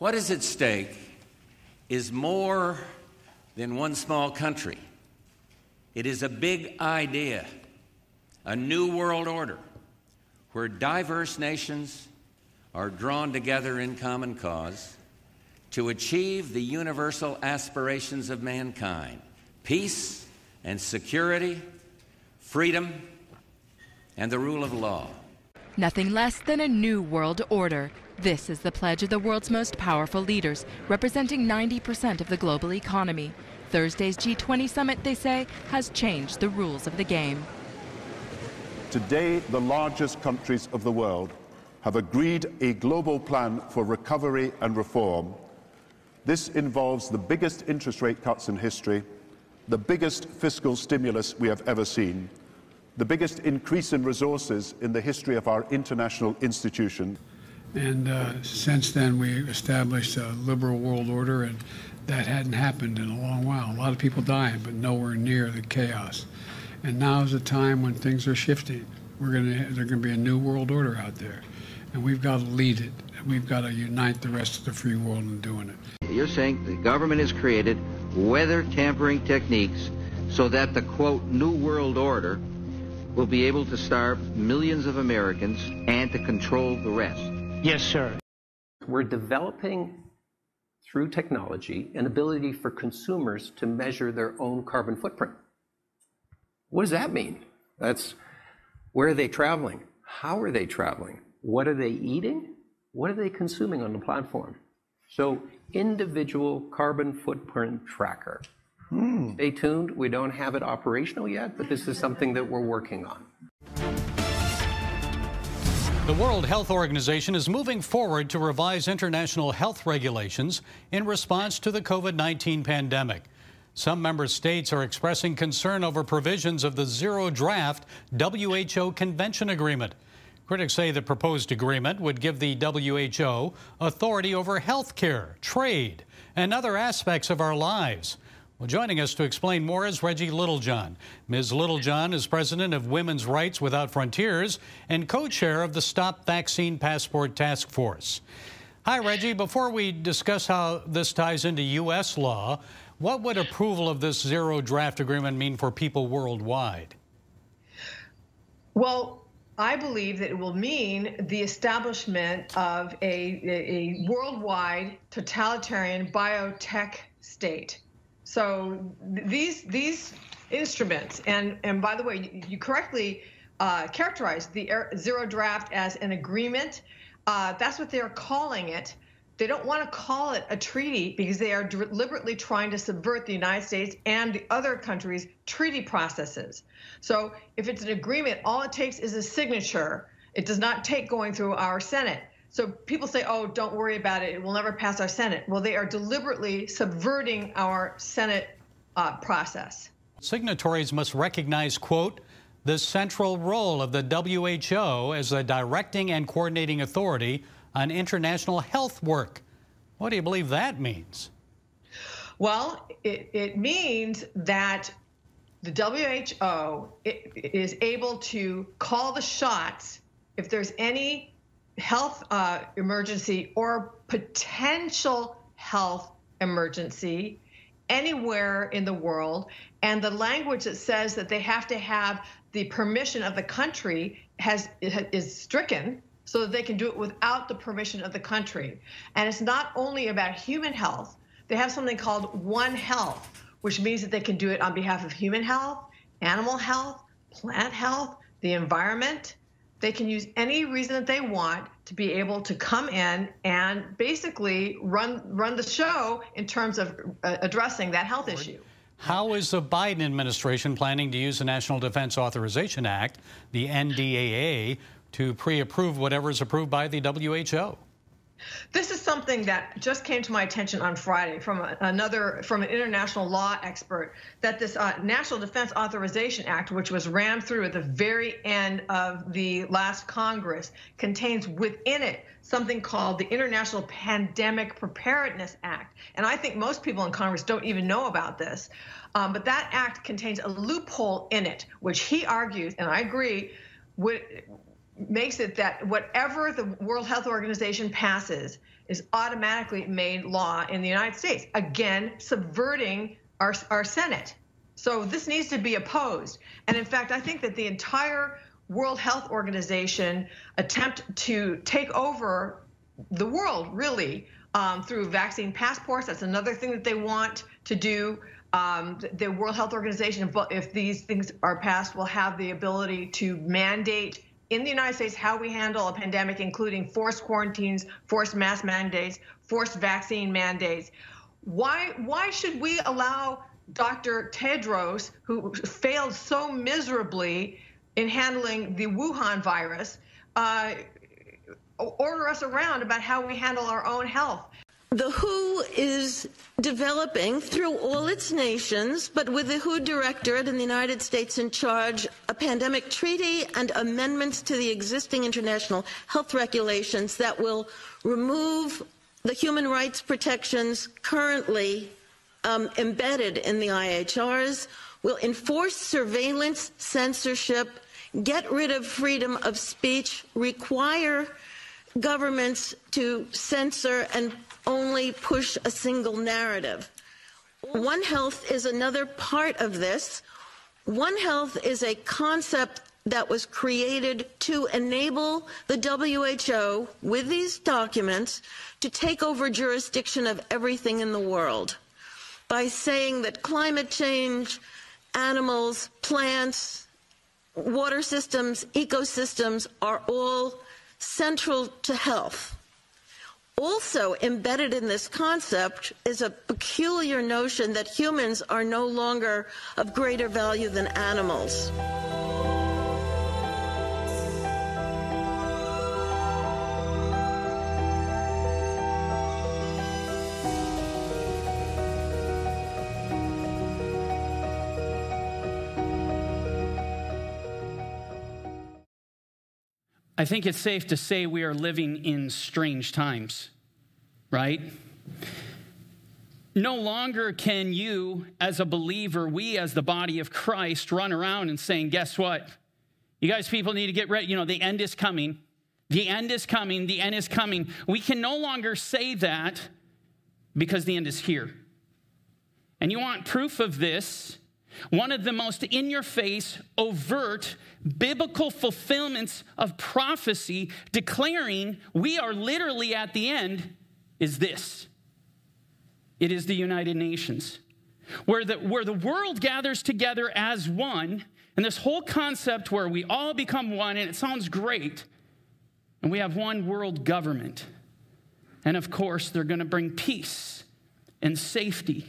What is at stake is more than one small country. It is a big idea, a new world order, where diverse nations are drawn together in common cause to achieve the universal aspirations of mankind: peace and security, freedom, and the rule of law. Nothing less than a new world order. This is the pledge of the world's most powerful leaders, representing 90% of the global economy. Thursday's G20 summit, they say, has changed the rules of the game. Today, the largest countries of the world have agreed a global plan for recovery and reform. This involves the biggest interest rate cuts in history, the biggest fiscal stimulus we have ever seen, the biggest increase in resources in the history of our international institution. And since then, we established a liberal world order, and that hadn't happened in a long while. A lot of people dying, but nowhere near the chaos. And now is a time when things are shifting. There's going to be a new world order out there, and we've got to lead it. And we've got to unite the rest of the free world in doing it. You're saying the government has created weather tampering techniques so that the, quote, new world order will be able to starve millions of Americans and to control the rest. Yes, sir. We're developing, through technology, an ability for consumers to measure their own carbon footprint. What does that mean? That's where are they traveling? How are they traveling? What are they eating? What are they consuming on the platform? So, individual carbon footprint tracker. Stay tuned. We don't have it operational yet, but this is something that we're working on. The World Health Organization is moving forward to revise international health regulations in response to the COVID-19 pandemic. Some member states are expressing concern over provisions of the zero-draft WHO Convention Agreement. Critics say the proposed agreement would give the WHO authority over health care, trade, and other aspects of our lives. Well, joining us to explain more is Reggie Littlejohn. Ms. Littlejohn is president of Women's Rights Without Frontiers and co-chair of the Stop Vaccine Passport Task Force. Hi, Reggie. Before we discuss how this ties into U.S. law, what would approval of this zero-draft agreement mean for people worldwide? Well, I believe that it will mean the establishment of a worldwide totalitarian biotech state. So these instruments, and by the way, you correctly characterized the zero draft as an agreement. That's what they're calling it. They don't want to call it a treaty because they are deliberately trying to subvert the United States and the other countries' treaty processes. So if it's an agreement, all it takes is a signature. It does not take going through our Senate. So people say, oh, don't worry about it. It will never pass our Senate. Well, they are deliberately subverting our Senate process. Signatories must recognize, quote, the central role of the WHO as the directing and coordinating authority on international health work. What do you believe that means? Well, it means that the WHO is able to call the shots if there's any health emergency or potential health emergency anywhere in the world, and the language that says that they have to have the permission of the country is stricken so that they can do it without the permission of the country. And it's not only about human health. They have something called One Health, which means that they can do it on behalf of human health, animal health, plant health, the environment. They can use any reason that they want to be able to come in and basically run the show in terms of addressing that health issue. How is the Biden administration planning to use the National Defense Authorization Act, the NDAA, to pre-approve whatever is approved by the WHO? This is something that just came to my attention on Friday from an international law expert, that this National Defense Authorization Act, which was rammed through at the very end of the last Congress, contains within it something called the International Pandemic Preparedness Act. And I think most people in Congress don't even know about this. But that act contains a loophole in it, which he argues, and I agree, makes it that whatever the World Health Organization passes is automatically made law in the United States, again, subverting our Senate. So this needs to be opposed. And in fact, I think that the entire World Health Organization attempt to take over the world, really, through vaccine passports. That's another thing that they want to do. The World Health Organization, if these things are passed, will have the ability to mandate in the United States how we handle a pandemic, including forced quarantines, forced mask mandates, forced vaccine mandates. Why should we allow Dr. Tedros, who failed so miserably in handling the Wuhan virus, order us around about how we handle our own health? The WHO is developing through all its nations, but with the WHO Directorate in the United States in charge, a pandemic treaty and amendments to the existing international health regulations that will remove the human rights protections currently embedded in the IHRs, will enforce surveillance, censorship, get rid of freedom of speech, require governments to censor and only push a single narrative. One Health is another part of this. One Health is a concept that was created to enable the WHO, with these documents, to take over jurisdiction of everything in the world by saying that climate change, animals, plants, water systems, ecosystems are all central to health. Also embedded in this concept is a peculiar notion that humans are no longer of greater value than animals. I think it's safe to say we are living in strange times, right? No longer can you, as a believer, we as the body of Christ, run around and saying, guess what? You guys, people need to get ready. You know, the end is coming. The end is coming. The end is coming. We can no longer say that because the end is here. And you want proof of this? One of the most in-your-face, overt, biblical fulfillments of prophecy declaring we are literally at the end is this. It is the United Nations, where the world gathers together as one, and this whole concept where we all become one, and it sounds great, and we have one world government. And of course, they're going to bring peace and safety.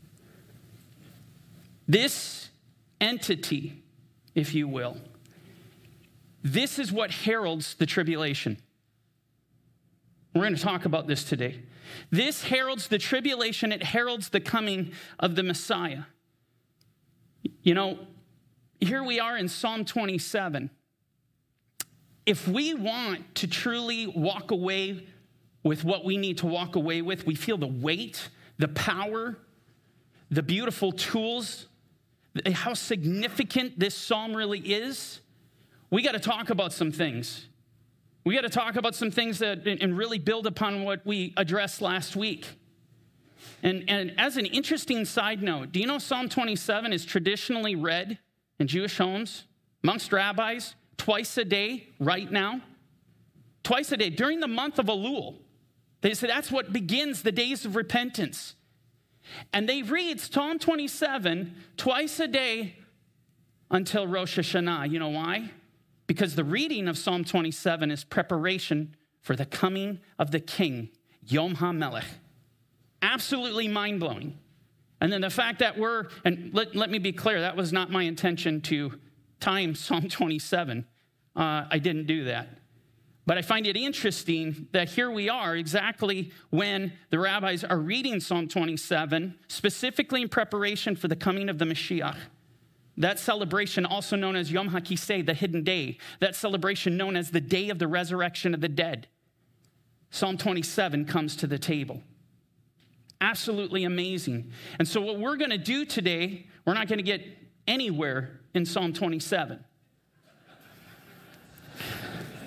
This entity, if you will, this is what heralds the tribulation. We're going to talk about this today. This heralds the tribulation. It heralds the coming of the Messiah. You know, here we are in Psalm 27. If we want to truly walk away with what we need to walk away with, we feel the weight, the power, the beautiful tools, how significant this psalm really is, we got to talk about some things. We got to talk about some things that and really build upon what we addressed last week. And as an interesting side note, do you know Psalm 27 is traditionally read in Jewish homes amongst rabbis twice a day right now? Twice a day during the month of Elul. They say that's what begins the days of repentance. And they read Psalm 27 twice a day until Rosh Hashanah. You know why? Because the reading of Psalm 27 is preparation for the coming of the King, Yom HaMelech. Absolutely mind-blowing. And then the fact that let me be clear, that was not my intention to time Psalm 27. I didn't do that. But I find it interesting that here we are exactly when the rabbis are reading Psalm 27, specifically in preparation for the coming of the Mashiach. That celebration, also known as Yom HaKisei, the hidden day. That celebration known as the day of the resurrection of the dead. Psalm 27 comes to the table. Absolutely amazing. And so what we're going to do today, we're not going to get anywhere in Psalm 27.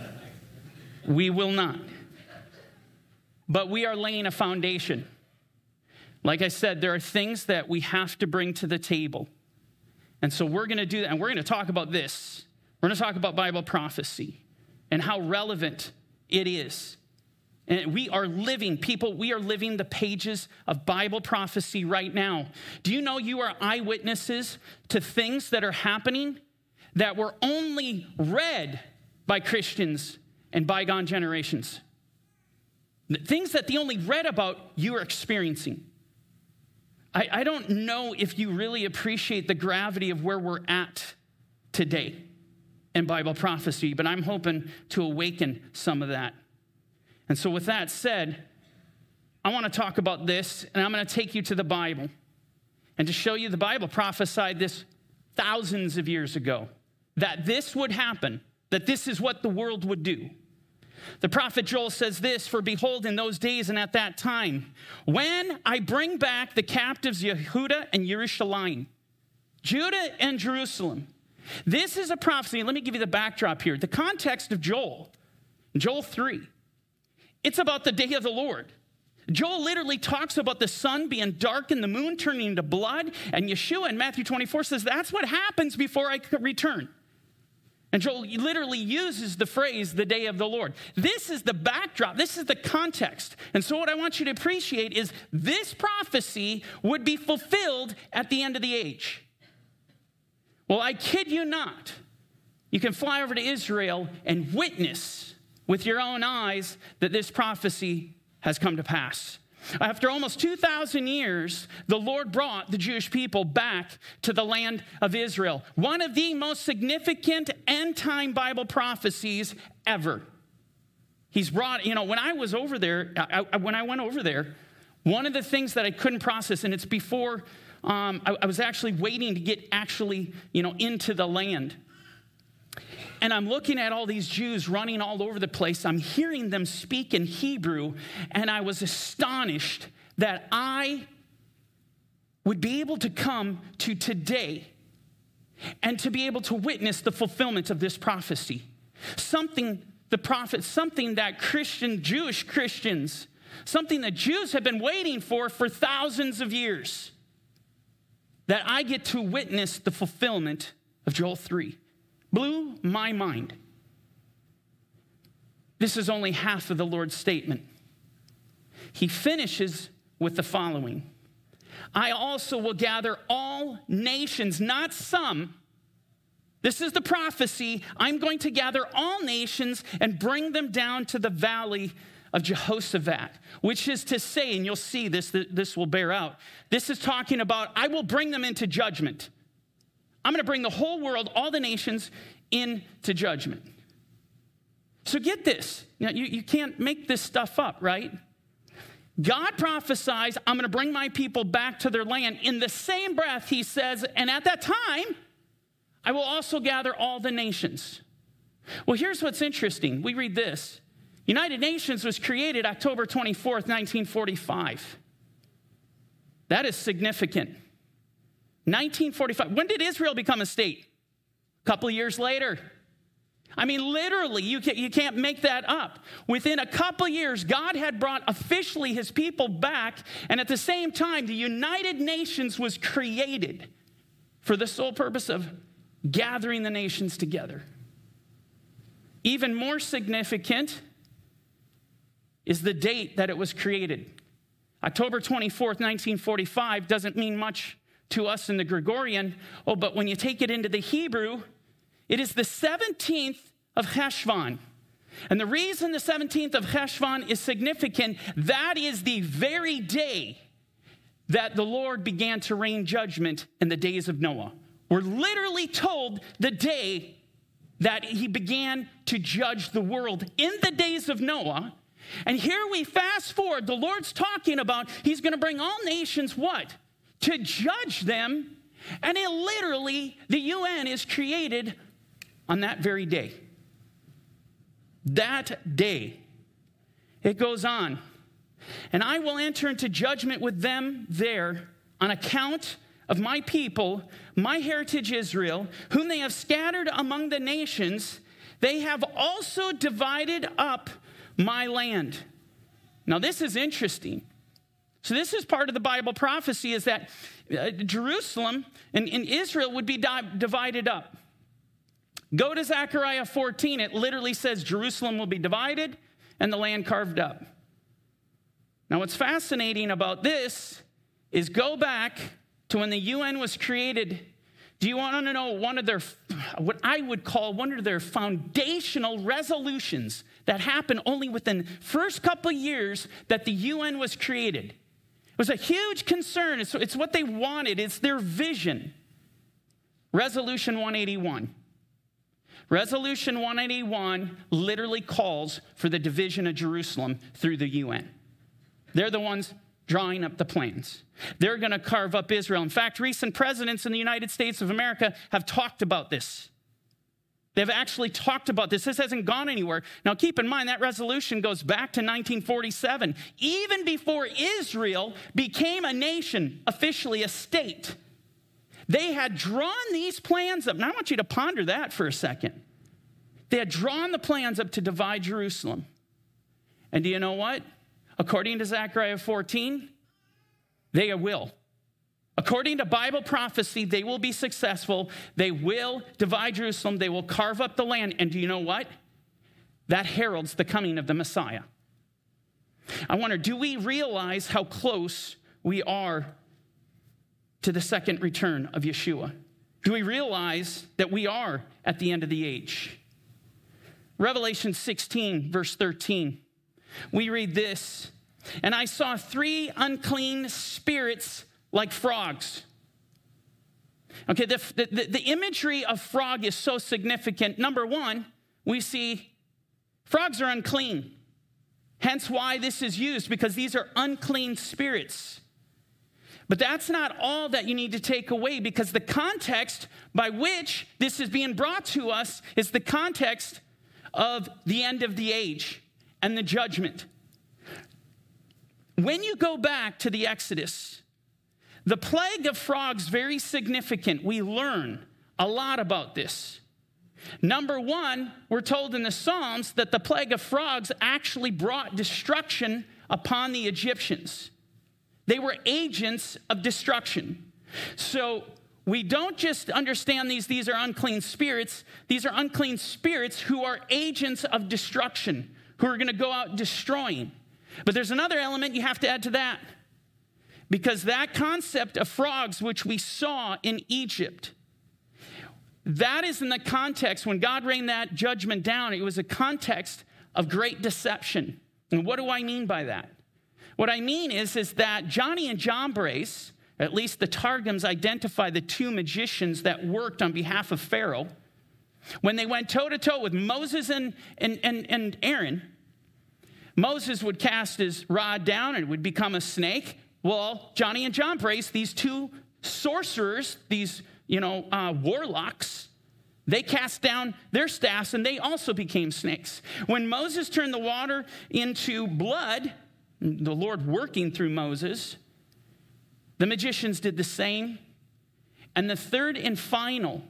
We will not. But we are laying a foundation. Like I said, there are things that we have to bring to the table. And so we're going to do that. And we're going to talk about this. We're going to talk about Bible prophecy and how relevant it is. And we are living the pages of Bible prophecy right now. Do you know you are eyewitnesses to things that are happening that were only read by Christians in bygone generations? Things that they only read about, you are experiencing. I don't know if you really appreciate the gravity of where we're at today in Bible prophecy, but I'm hoping to awaken some of that. And so with that said, I want to talk about this, and I'm going to take you to the Bible and to show you the Bible prophesied this thousands of years ago, that this would happen, that this is what the world would do. The prophet Joel says this, "For behold, in those days and at that time, when I bring back the captives Yehuda and Jerusalem, Judah and Jerusalem." This is a prophecy. Let me give you the backdrop here. The context of Joel 3. It's about the day of the Lord. Joel literally talks about the sun being dark and the moon turning into blood. And Yeshua in Matthew 24 says, that's what happens before I return. And Joel literally uses the phrase, the day of the Lord. This is the backdrop. This is the context. And so what I want you to appreciate is this prophecy would be fulfilled at the end of the age. Well, I kid you not. You can fly over to Israel and witness with your own eyes that this prophecy has come to pass. After almost 2,000 years, the Lord brought the Jewish people back to the land of Israel. One of the most significant end-time Bible prophecies ever. He's brought, when I was over there, when I went over there, one of the things that I couldn't process, and it's before I was actually waiting to get into the land. And I'm looking at all these Jews running all over the place. I'm hearing them speak in Hebrew, and I was astonished that I would be able to come to today and to be able to witness the fulfillment of this prophecy. Something that Jewish Christians, something that Jews have been waiting for thousands of years, that I get to witness the fulfillment of Joel 3. Blew my mind. This is only half of the Lord's statement. He finishes with the following. I also will gather all nations, not some. This is the prophecy. I'm going to gather all nations and bring them down to the valley of Jehoshaphat, which is to say, and you'll see this will bear out. This is talking about, I will bring them into judgment. I'm going to bring the whole world, all the nations, into judgment. So get this. You can't make this stuff up, right? God prophesies, I'm going to bring my people back to their land. In the same breath, he says, and at that time, I will also gather all the nations. Well, here's what's interesting. We read this. United Nations was created October 24th, 1945. That is significant. 1945. When did Israel become a state? A couple of years later. I mean, literally, you can't make that up. Within a couple of years, God had brought officially his people back, and at the same time, the United Nations was created for the sole purpose of gathering the nations together. Even more significant is the date that it was created. October 24th, 1945 doesn't mean much to us in the Gregorian. Oh, but when you take it into the Hebrew, it is the 17th of Cheshvan. And the reason the 17th of Cheshvan is significant, that is the very day that the Lord began to rain judgment in the days of Noah. We're literally told the day that he began to judge the world in the days of Noah. And here we fast forward, the Lord's talking about he's going to bring all nations what? To judge them. And it literally, the UN is created on that very day. That day. It goes on. And I will enter into judgment with them there on account of my people, my heritage Israel, whom they have scattered among the nations. they have also divided up my land. Now, this is interesting. So this is part of the Bible prophecy, is that Jerusalem and Israel would be divided up. Go to Zechariah 14. It literally says Jerusalem will be divided and the land carved up. Now, what's fascinating about this is go back to when the UN was created. Do you want to know what I would call one of their foundational resolutions that happened only within the first couple of years that the UN was created? It was a huge concern. It's what they wanted. It's their vision. Resolution 181. Resolution 181 literally calls for the division of Jerusalem through the UN. They're the ones drawing up the plans. They're going to carve up Israel. In fact, recent presidents in the United States of America have talked about this. They've actually talked about this. This hasn't gone anywhere. Now, keep in mind, that resolution goes back to 1947, even before Israel became a nation, officially a state. They had drawn these plans up. Now, I want you to ponder that for a second. They had drawn the plans up to divide Jerusalem. And do you know what? According to Zechariah 14, they will. According to Bible prophecy, they will be successful. They will divide Jerusalem. They will carve up the land. And do you know what? That heralds the coming of the Messiah. I wonder, do we realize how close we are to the second return of Yeshua? Do we realize that we are at the end of the age? Revelation 16, verse 13. We read this, and I saw 3 unclean spirits like frogs. Okay, the imagery of frog is so significant. Number one, we see frogs are unclean. Hence why this is used, because these are unclean spirits. But that's not all that you need to take away, because the context by which this is being brought to us is the context of the end of the age and the judgment. When you go back to the Exodus, the plague of frogs, very significant. We learn a lot about this. Number one, we're told in the Psalms that the plague of frogs actually brought destruction upon the Egyptians. They were agents of destruction. So we don't just understand these are unclean spirits. These are unclean spirits who are agents of destruction, who are going to go out destroying. But there's another element you have to add to that. Because that concept of frogs, which we saw in Egypt, that is in the context, when God rained that judgment down, it was a context of great deception. And what do I mean by that? What I mean is that Johnny and Jambres, at least the Targums identify the 2 magicians that worked on behalf of Pharaoh, when they went toe-to-toe with Moses and Aaron, Moses would cast his rod down and it would become a snake. Well, Johnny and Jambres, these 2 sorcerers, these, warlocks, they cast down their staffs and they also became snakes. When Moses turned the water into blood, the Lord working through Moses, the magicians did the same. And the third and final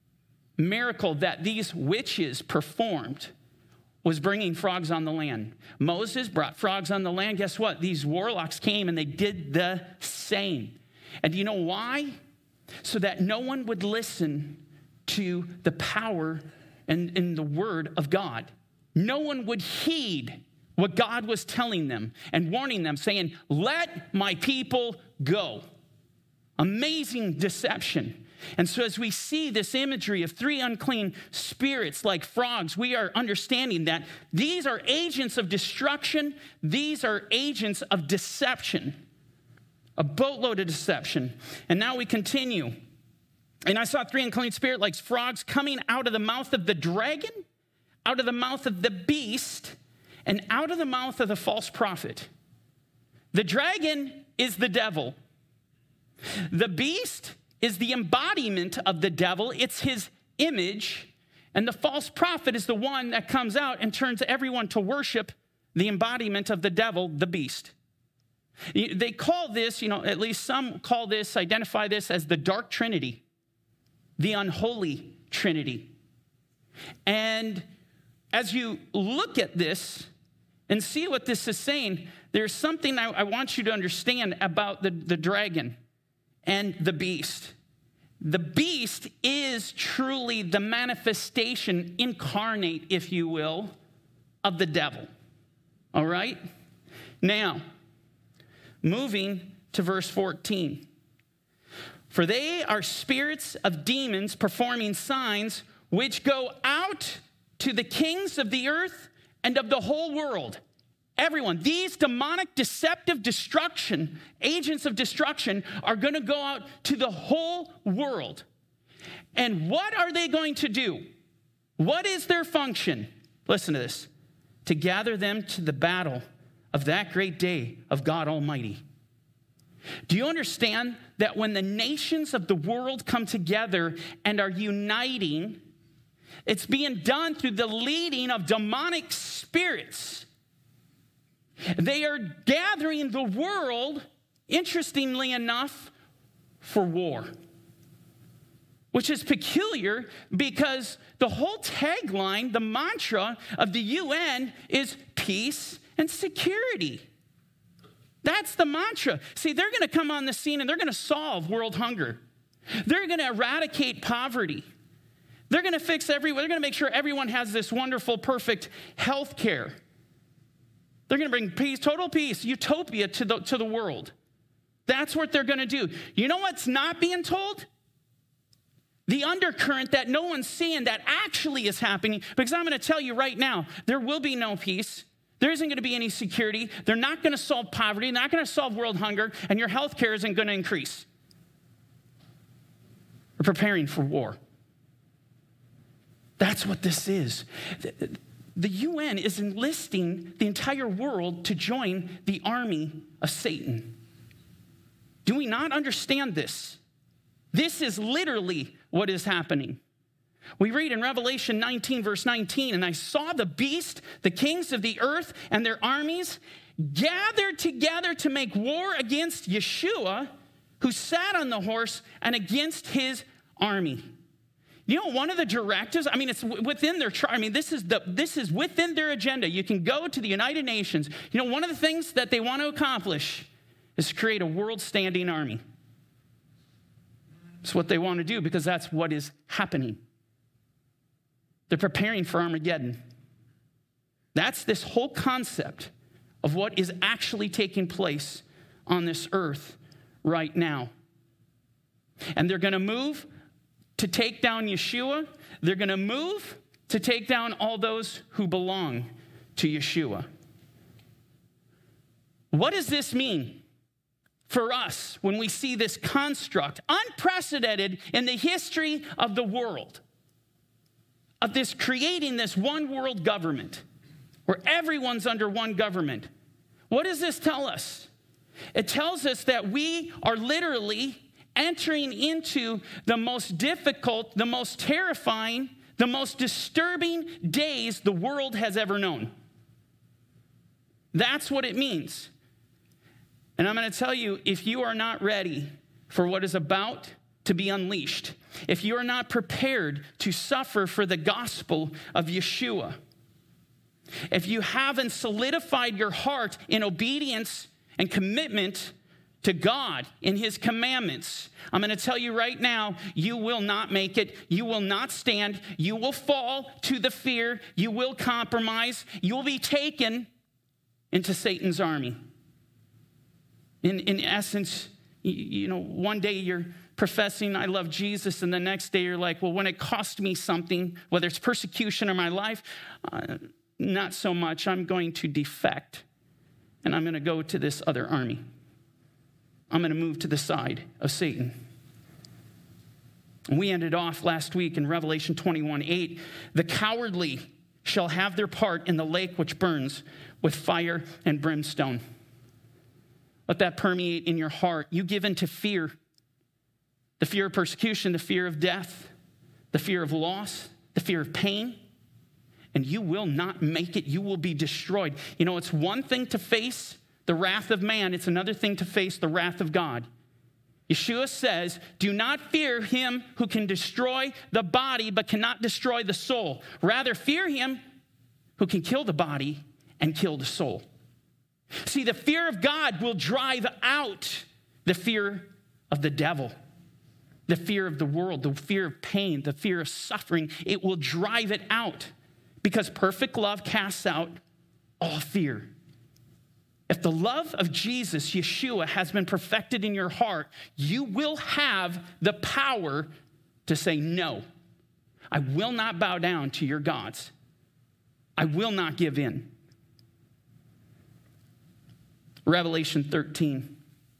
miracle that these witches performed was bringing frogs on the land. Moses brought frogs on the land. Guess what? These warlocks came and they did the same. And do you know why? So that no one would listen to the power and the word of God. No one would heed what God was telling them and warning them, saying, let my people go. Amazing deception. And so as we see this imagery of 3 unclean spirits like frogs, we are understanding that these are agents of destruction. These are agents of deception, a boatload of deception. And now we continue. And I saw 3 unclean spirits like frogs coming out of the mouth of the dragon, out of the mouth of the beast, and out of the mouth of the false prophet. The dragon is the devil. The beast is the embodiment of the devil. It's his image. And the false prophet is the one that comes out and turns everyone to worship the embodiment of the devil, the beast. They call this, at least some call this, identify this as the dark trinity, the unholy trinity. And as you look at this and see what this is saying, there's something I want you to understand about the dragon and the beast. The beast is truly the manifestation, incarnate, if you will, of the devil. All right? Now, moving to verse 14. For they are spirits of demons performing signs which go out to the kings of the earth and of the whole world. Everyone, these demonic, deceptive destruction, agents of destruction are going to go out to the whole world. And what are they going to do? What is their function? Listen to this. To gather them to the battle of that great day of God Almighty. Do you understand that when the nations of the world come together and are uniting, it's being done through the leading of demonic spirits? They are gathering the world, interestingly enough, for war. Which is peculiar because the whole tagline, the mantra of the UN is peace and security. That's the mantra. See, they're going to come on the scene and they're going to solve world hunger. They're going to eradicate poverty. They're going to they're going to make sure everyone has this wonderful, perfect health care. They're going to bring peace, total peace, utopia to the world. That's what they're going to do. You know what's not being told? The undercurrent that no one's seeing that actually is happening. Because I'm going to tell you right now, there will be no peace. There isn't going to be any security. They're not going to solve poverty. They're not going to solve world hunger. And your health care isn't going to increase. We're preparing for war. That's what this is. The UN is enlisting the entire world to join the army of Satan. Do we not understand this? This is literally what is happening. We read in Revelation 19, verse 19, and I saw the beast, the kings of the earth, and their armies gathered together to make war against Yeshua, who sat on the horse, and against his army. You know, one of the directives, it's within their, this is within their agenda. You can go to the United Nations. You know, one of the things that they want to accomplish is to create a world-standing army. It's what they want to do because that's what is happening. They're preparing for Armageddon. That's this whole concept of what is actually taking place on this earth right now. And they're going to move to take down Yeshua. They're going to move to take down all those who belong to Yeshua. What does this mean for us when we see this construct, unprecedented in the history of the world, of this creating this one world government where everyone's under one government? What does this tell us? It tells us that we are literally entering into the most difficult, the most terrifying, the most disturbing days the world has ever known. That's what it means. And I'm going to tell you, if you are not ready for what is about to be unleashed, if you are not prepared to suffer for the gospel of Yeshua, if you haven't solidified your heart in obedience and commitment to God in his commandments, I'm going to tell you right now, you will not make it. You will not stand. You will fall to the fear. You will compromise. You will be taken into Satan's army. In essence, you know, one day you're professing I love Jesus, and the next day you're like, well, when it cost me something, whether it's persecution or my life, not so much. I'm going to defect, and I'm going to go to this other army. I'm going to move to the side of Satan. We ended off last week in Revelation 21:8. The cowardly shall have their part in the lake which burns with fire and brimstone. Let that permeate in your heart. You give in to fear. The fear of persecution, the fear of death, the fear of loss, the fear of pain. And you will not make it. You will be destroyed. You know, it's one thing to face the wrath of man. It's another thing to face the wrath of God. Yeshua says, do not fear him who can destroy the body but cannot destroy the soul. Rather, fear him who can kill the body and kill the soul. See, the fear of God will drive out the fear of the devil, the fear of the world, the fear of pain, the fear of suffering. It will drive it out because perfect love casts out all fear. If the love of Jesus, Yeshua, has been perfected in your heart, you will have the power to say, no, I will not bow down to your gods. I will not give in. Revelation 13.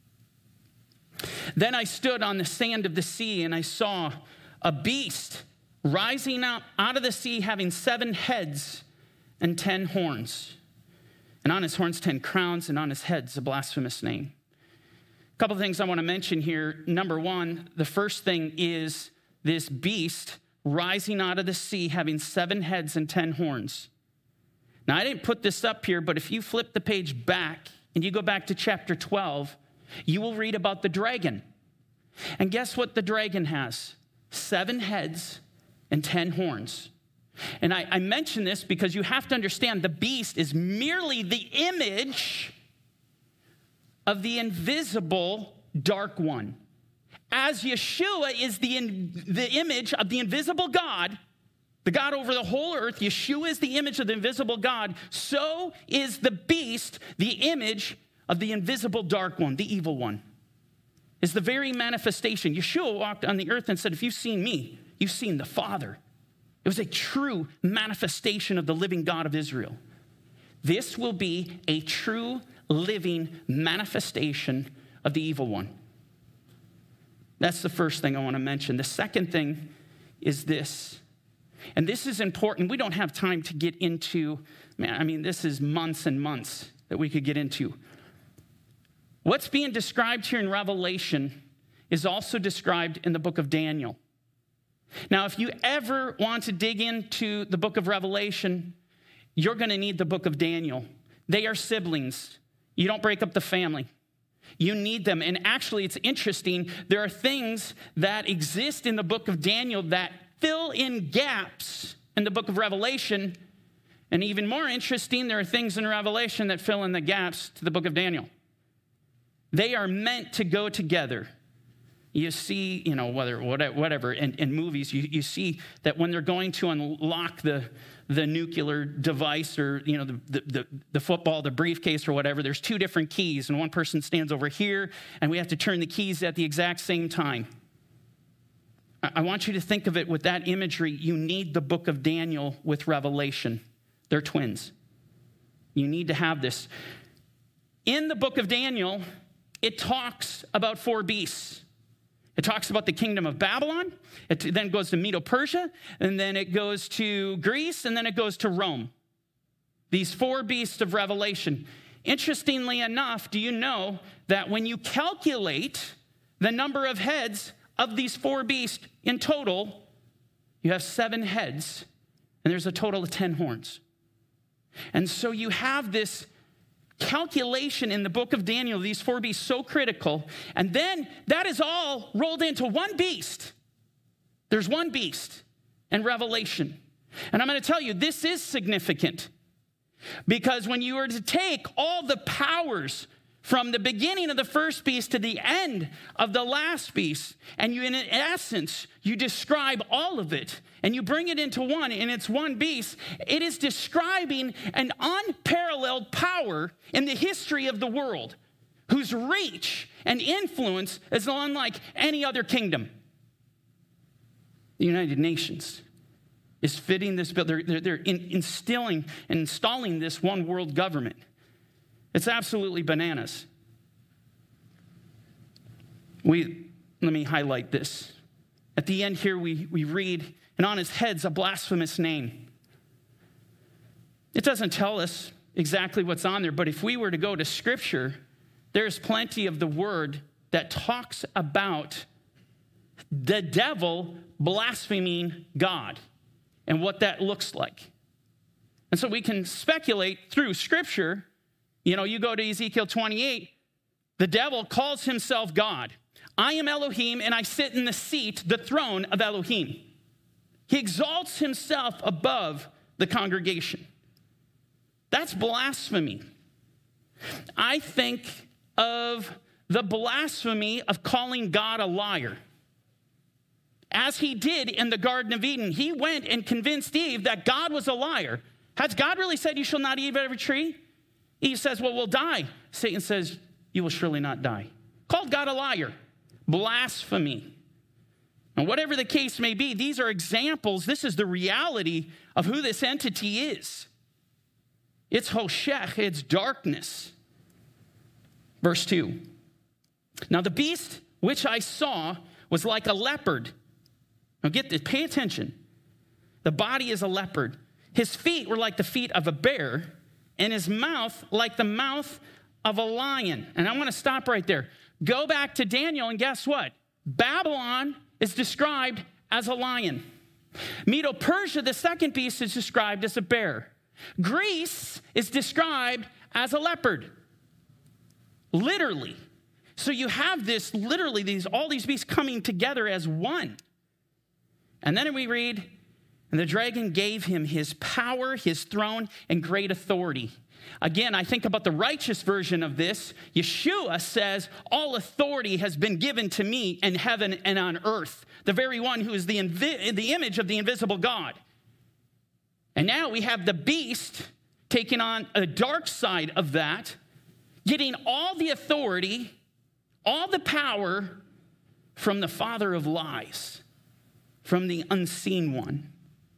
Then I stood on the sand of the sea, and I saw a beast rising up out of the sea, having 7 heads and 10 horns. And on his horns 10 crowns, and on his heads a blasphemous name. A couple of things I want to mention here. Number one, the first thing is this beast rising out of the sea, having 7 heads and 10 horns. Now, I didn't put this up here, but if you flip the page back and you go back to chapter 12, you will read about the dragon. And guess what the dragon has? 7 heads and 10 horns. And I mention this because you have to understand the beast is merely the image of the invisible dark one. As Yeshua is the image of the invisible God, the God over the whole earth, Yeshua is the image of the invisible God, so is the beast the image of the invisible dark one, the evil one. Is the very manifestation. Yeshua walked on the earth and said, if you've seen me, you've seen the Father. It was a true manifestation of the living God of Israel. This will be a true living manifestation of the evil one. That's the first thing I want to mention. The second thing is this, and this is important. We don't have time to get into, this is months and months that we could get into. What's being described here in Revelation is also described in the book of Daniel. Now, if you ever want to dig into the book of Revelation, you're going to need the book of Daniel. They are siblings. You don't break up the family. You need them. And actually, it's interesting. There are things that exist in the book of Daniel that fill in gaps in the book of Revelation. And even more interesting, there are things in Revelation that fill in the gaps to the book of Daniel. They are meant to go together. You see, whatever, in movies, you see that when they're going to unlock the nuclear device or, the football, the briefcase or whatever, there's 2 different keys, and one person stands over here, and we have to turn the keys at the exact same time. I want you to think of it with that imagery. You need the book of Daniel with Revelation. They're twins. You need to have this. In the book of Daniel, it talks about 4 beasts. It talks about the kingdom of Babylon. It then goes to Medo-Persia, and then it goes to Greece, and then it goes to Rome. These 4 beasts of Revelation. Interestingly enough, do you know that when you calculate the number of heads of these 4 beasts in total, you have 7 heads, and there's a total of 10 horns. And so you have this calculation in the book of Daniel, these 4 beasts, so critical. And then that is all rolled into one beast. There's one beast in Revelation. And I'm going to tell you, this is significant. Because when you were to take all the powers from the beginning of the first beast to the end of the last beast, and you, in essence, you describe all of it, and you bring it into one, and it's one beast, it is describing an unparalleled power in the history of the world, whose reach and influence is unlike any other kingdom. The United Nations is fitting this bill. They're instilling and installing this one world government. It's absolutely bananas. Let me highlight this. At the end here, we read, and on his head's a blasphemous name. It doesn't tell us exactly what's on there, but if we were to go to Scripture, there's plenty of the word that talks about the devil blaspheming God and what that looks like. And so we can speculate through Scripture. You go to Ezekiel 28, the devil calls himself God. I am Elohim, and I sit in the seat, the throne of Elohim. He exalts himself above the congregation. That's blasphemy. I think of the blasphemy of calling God a liar. As he did in the Garden of Eden, he went and convinced Eve that God was a liar. Has God really said you shall not eat of every tree? Eve says, well, we'll die. Satan says, you will surely not die. Called God a liar. Blasphemy. And whatever the case may be, these are examples. This is the reality of who this entity is. It's Hoshech, it's darkness. Verse 2. Now the beast which I saw was like a leopard. Now get this, pay attention. The body is a leopard. His feet were like the feet of a bear, and his mouth like the mouth of a lion. And I want to stop right there. Go back to Daniel, and guess what? Babylon is described as a lion. Medo-Persia, the second beast, is described as a bear. Greece is described as a leopard. Literally. So you have this, literally, all these beasts coming together as one. And then we read, and the dragon gave him his power, his throne, and great authority. Again, I think about the righteous version of this. Yeshua says, all authority has been given to me in heaven and on earth. The very one who is the image of the invisible God. And now we have the beast taking on a dark side of that, getting all the authority, all the power from the father of lies, from the unseen one.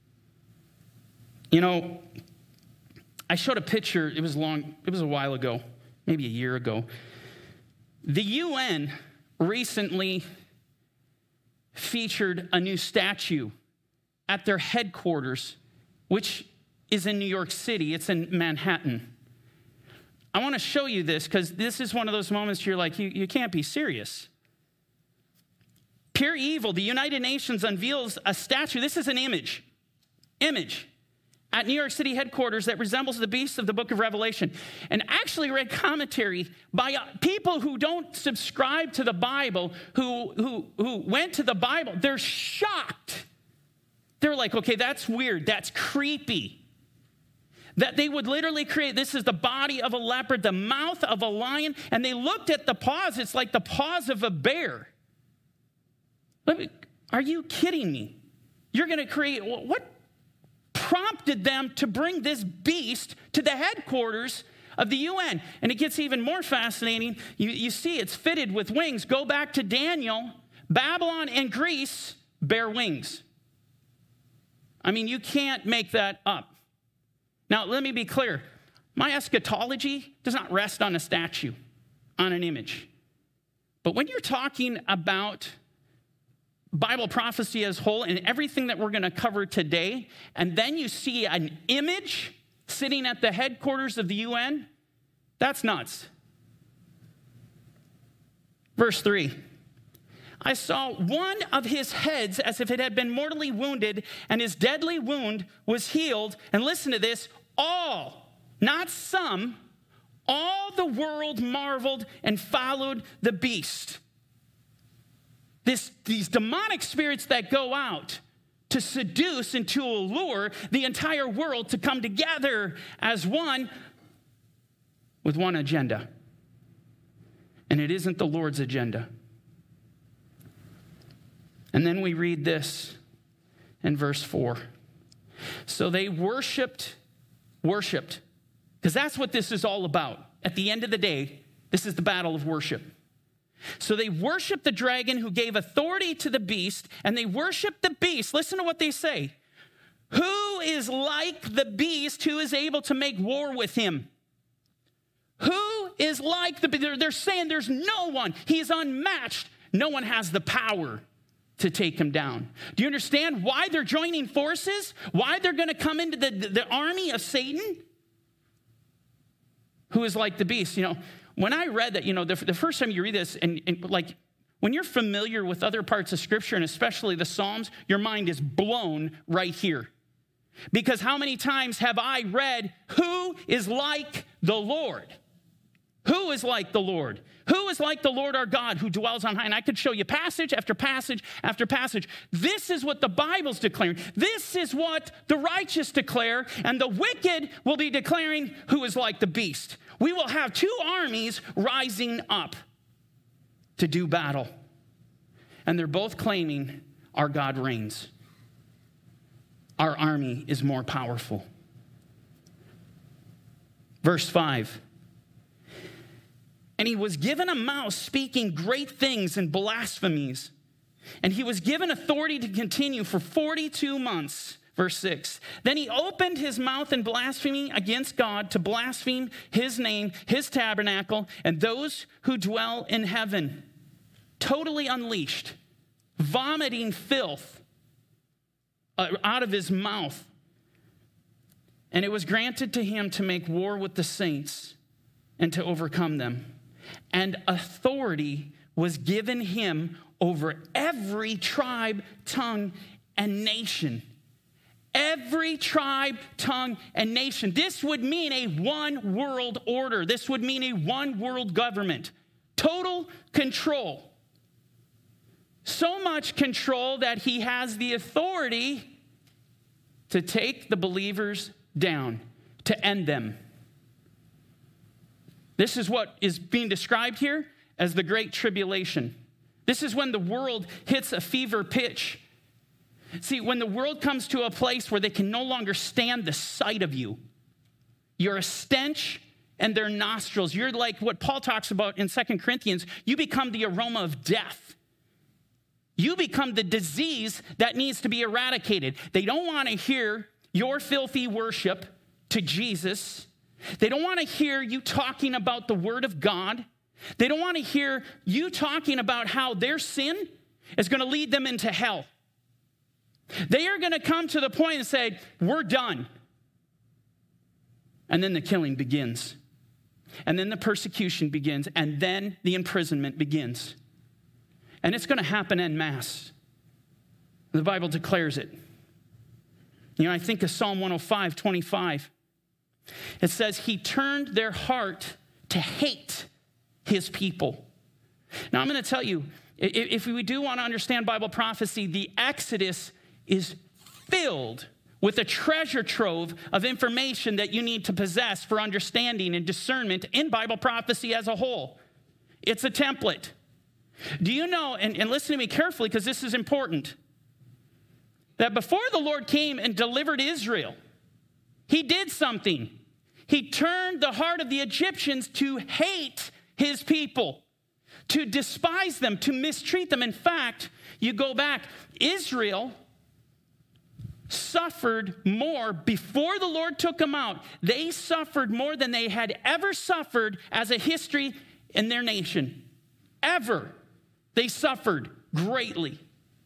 You know, I showed a picture, it was a while ago, maybe a year ago. The UN recently featured a new statue at their headquarters, which is in New York City. It's in Manhattan. I want to show you this because this is one of those moments you're like, you can't be serious. Pure evil, the United Nations unveils a statue. This is an image at New York City headquarters that resembles the beast of the book of Revelation. And actually read commentary by people who don't subscribe to the Bible, who went to the Bible. They're shocked. They're like, okay, that's weird. That's creepy. That they would literally create, this is the body of a leopard, the mouth of a lion, and they looked at the paws. It's like the paws of a bear. Are you kidding me? You're going to create, what prompted them to bring this beast to the headquarters of the UN? And it gets even more fascinating. You see it's fitted with wings. Go back to Daniel. Babylon and Greece bear wings. I mean, you can't make that up. Now, let me be clear. My eschatology does not rest on a statue, on an image. But when you're talking about Bible prophecy as a whole and everything that we're going to cover today, and then you see an image sitting at the headquarters of the UN, that's nuts. Verse 3. I saw one of his heads as if it had been mortally wounded, and his deadly wound was healed. And listen to this, all, not some, all the world marveled and followed the beast. These demonic spirits that go out to seduce and to allure the entire world to come together as one with one agenda. And it isn't the Lord's agenda. And then we read this in verse 4. So they worshipped, because that's what this is all about. At the end of the day, this is the battle of worship. So they worshiped the dragon who gave authority to the beast, and they worshiped the beast. Listen to what they say. Who is like the beast who is able to make war with him? Who is like the beast? They're saying there's no one. He is unmatched. No one has the power to take him down. Do you understand why they're joining forces? Why they're going to come into the army of Satan? Who is like the beast? You know, when I read that, you know, the first time you read this, and like when you're familiar with other parts of Scripture, and especially the Psalms, your mind is blown right here. Because how many times have I read, who is like the Lord? Who is like the Lord? Who is like the Lord our God who dwells on high? And I could show you passage after passage after passage. This is what the Bible's declaring. This is what the righteous declare, and the wicked will be declaring who is like the beast. We will have two armies rising up to do battle. And they're both claiming our God reigns. Our army is more powerful. Verse 5. And he was given a mouth speaking great things and blasphemies. And he was given authority to continue for 42 months. Verse 6. Then he opened his mouth in blasphemy against God to blaspheme his name, his tabernacle, and those who dwell in heaven. Totally unleashed, vomiting filth out of his mouth. And it was granted to him to make war with the saints and to overcome them. And authority was given him over every tribe, tongue, and nation. Every tribe, tongue, and nation. This would mean a one world order. This would mean a one world government. Total control. So much control that he has the authority to take the believers down, to end them. This is what is being described here as the Great Tribulation. This is when the world hits a fever pitch. See, when the world comes to a place where they can no longer stand the sight of you, you're a stench in their nostrils. You're like what Paul talks about in 2 Corinthians. You become the aroma of death. You become the disease that needs to be eradicated. They don't want to hear your filthy worship to Jesus. They don't want to hear you talking about the Word of God. They don't want to hear you talking about how their sin is going to lead them into hell. They are going to come to the point and say, we're done. And then the killing begins. And then the persecution begins. And then the imprisonment begins. And it's going to happen en masse. The Bible declares it. You know, I think of Psalm 105:25. It says, he turned their heart to hate his people. Now, I'm going to tell you, if we do want to understand Bible prophecy, the Exodus is filled with a treasure trove of information that you need to possess for understanding and discernment in Bible prophecy as a whole. It's a template. Do you know, and listen to me carefully because this is important, that before the Lord came and delivered Israel, he did something. He turned the heart of the Egyptians to hate his people, to despise them, to mistreat them. In fact, you go back, Israel suffered more before the Lord took them out. They suffered more than they had ever suffered as a history in their nation. Ever. They suffered greatly.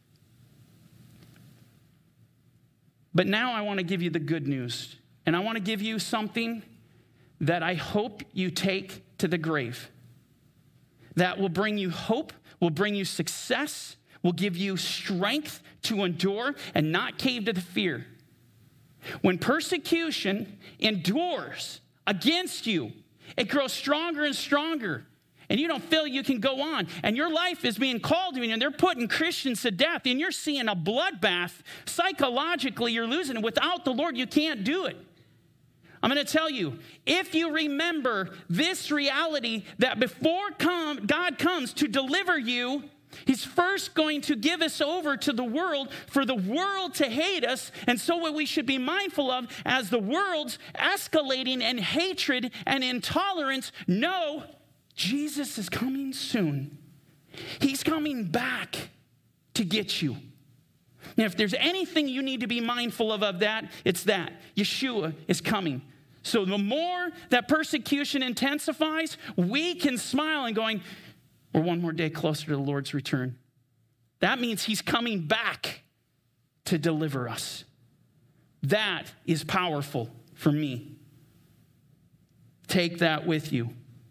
But now I want to give you the good news. And I want to give you something that I hope you take to the grave. That will bring you hope, will bring you success, will give you strength to endure and not cave to the fear. When persecution endures against you, it grows stronger and stronger. And you don't feel you can go on. And your life is being called to you, and they're putting Christians to death. And you're seeing a bloodbath. Psychologically, you're losing it. Without the Lord, you can't do it. I'm going to tell you, if you remember this reality that before God comes to deliver you, he's first going to give us over to the world for the world to hate us. And so what we should be mindful of as the world's escalating in hatred and intolerance, no, Jesus is coming soon. He's coming back to get you. Now, if there's anything you need to be mindful of that, it's that. Yeshua is coming. So the more that persecution intensifies, we can smile and going, we're one more day closer to the Lord's return. That means he's coming back to deliver us. That is powerful for me. Take that with you.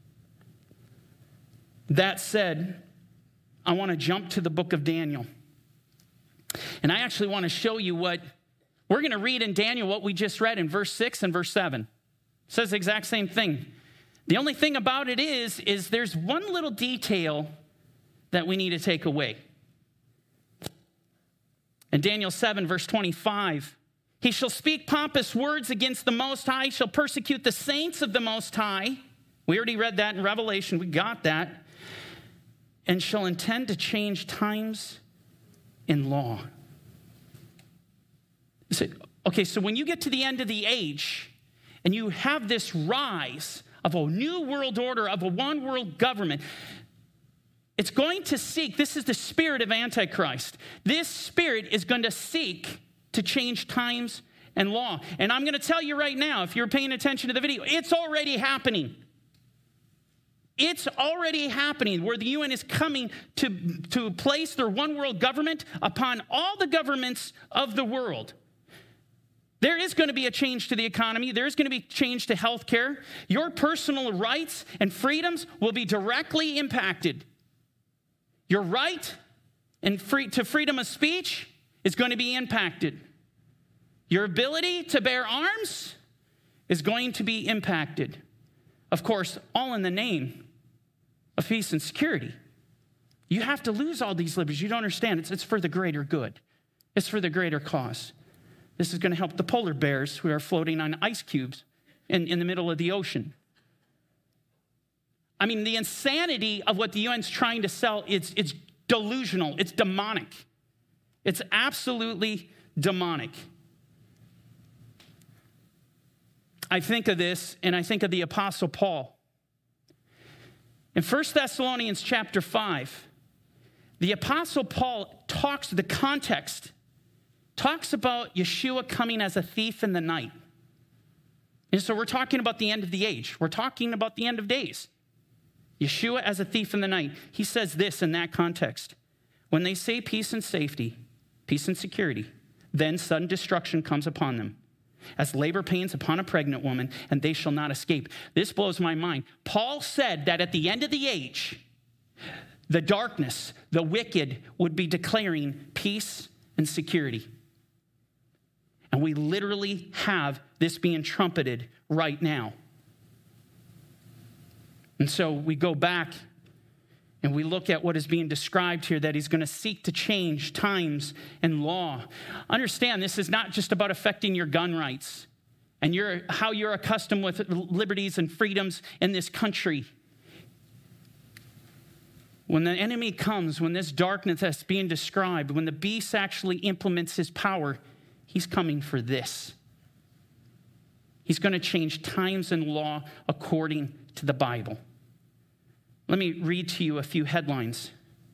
That said, I want to jump to the book of Daniel. And I actually want to show you what we're going to read in Daniel, what we just read in verse 6 and verse 7. It says the exact same thing. The only thing about it is there's one little detail that we need to take away. In Daniel 7, verse 25, he shall speak pompous words against the Most High, shall persecute the saints of the Most High. We already read that in Revelation. We got that. And shall intend to change times in law. Okay, so when you get to the end of the age and you have this rise of a new world order, of a one world government, it's going to seek, this is the spirit of Antichrist. This spirit is going to seek to change times and law. And I'm going to tell you right now, if you're paying attention to the video, it's already happening. It's already happening where the UN is coming to place their one world government upon all the governments of the world. There is going to be a change to the economy. There's going to be change to healthcare. Your personal rights and freedoms will be directly impacted. Your right to freedom of speech is going to be impacted. Your ability to bear arms is going to be impacted. Of course, all in the name of peace and security. You have to lose all these liberties. You don't understand. It's for the greater good. It's for the greater cause. This is going to help the polar bears who are floating on ice cubes in the middle of the ocean. I mean, the insanity of what the UN's trying to sell, it's delusional. It's demonic. It's absolutely demonic. I think of this, and I think of the Apostle Paul. In 1 Thessalonians chapter 5, the Apostle Paul talks about Yeshua coming as a thief in the night. And so we're talking about the end of the age. We're talking about the end of days. Yeshua as a thief in the night. He says this in that context. When they say peace and safety, peace and security, then sudden destruction comes upon them, as labor pains upon a pregnant woman, and they shall not escape. This blows my mind. Paul said that at the end of the age, the darkness, the wicked would be declaring peace and security. And we literally have this being trumpeted right now. And so we go back and we look at what is being described here, that he's going to seek to change times and law. Understand, this is not just about affecting your gun rights and how you're accustomed with liberties and freedoms in this country. When the enemy comes, when this darkness that's being described, when the beast actually implements his power, he's coming for this. He's going to change times and law according to the Bible. Let me read to you a few headlines.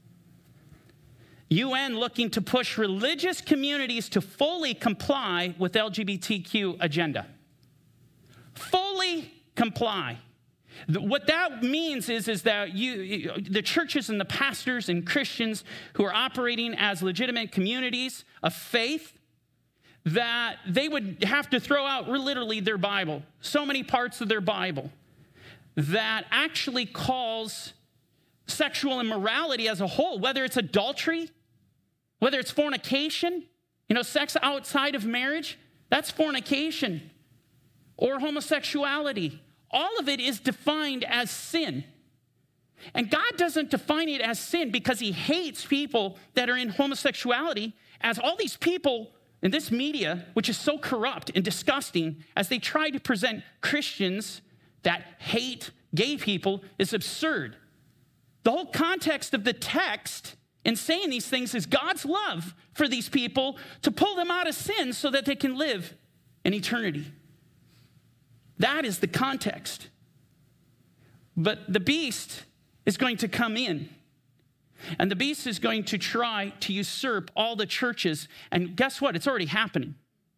UN looking to push religious communities to fully comply with LGBTQ agenda. Fully comply. What that means is that the churches and the pastors and Christians who are operating as legitimate communities of faith, that they would have to throw out literally their Bible, so many parts of their Bible, that actually calls sexual immorality as a whole, whether it's adultery, whether it's fornication, sex outside of marriage, that's fornication, or homosexuality. All of it is defined as sin. And God doesn't define it as sin because he hates people that are in homosexuality, as all these people in this media, which is so corrupt and disgusting, as they try to present Christians that hate gay people, is absurd. The whole context of the text in saying these things is God's love for these people to pull them out of sin so that they can live in eternity. That is the context. But the beast is going to come in. And the beast is going to try to usurp all the churches. And guess what? It's already happening.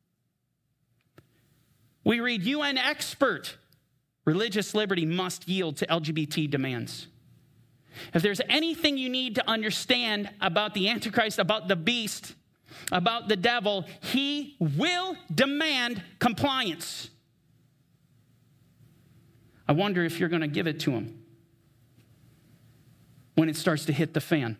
We read, UN expert, religious liberty must yield to LGBT demands. If there's anything you need to understand about the Antichrist, about the beast, about the devil, he will demand compliance. I wonder if you're going to give it to him when it starts to hit the fan.